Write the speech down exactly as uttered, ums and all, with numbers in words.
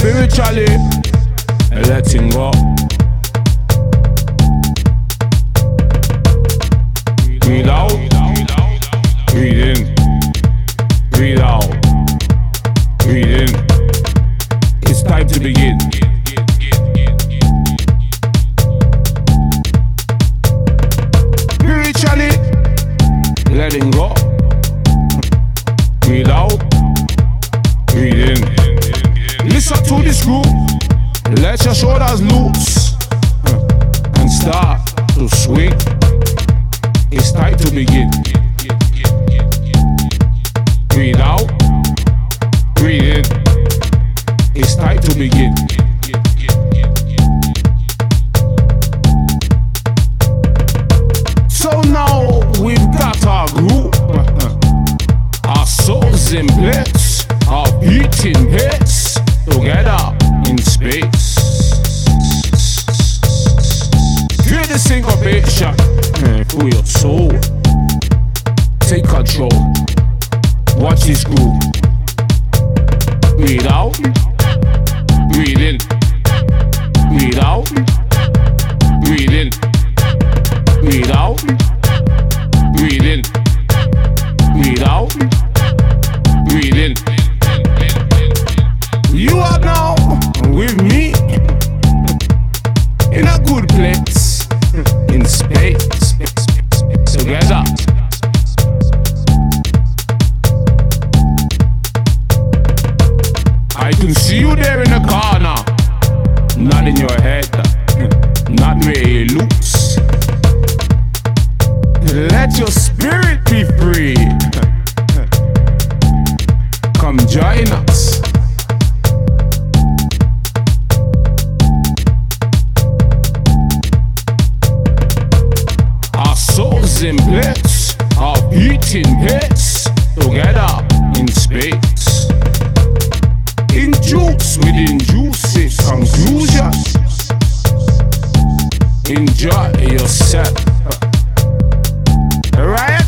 spiritually letting go. Breathe out, breathe in, breathe out, breathe in. It's time to begin. Spiritually letting go. Breathe out, breathe in. Listen to this groove. Let your shoulders loose and start to swing. It's time to begin. Breathe out, breathe in. It's time to begin. So now we've got our group, our souls in place, our beating hits together in space. Feel the syncopation through your soul. Take control. Watch this groove. Breathe out, breathe in. Breathe out, breathe in. Breathe out, breathe in. Breathe out, breathe in. You are now with me in a good place, in space, together. I can see you there in the corner, not in your head, not where you loose. Let your spirit be free. Come join us. Our souls in place, our beating hits together in space. In juice within juices, conclusion. Enjoy yourself. Right?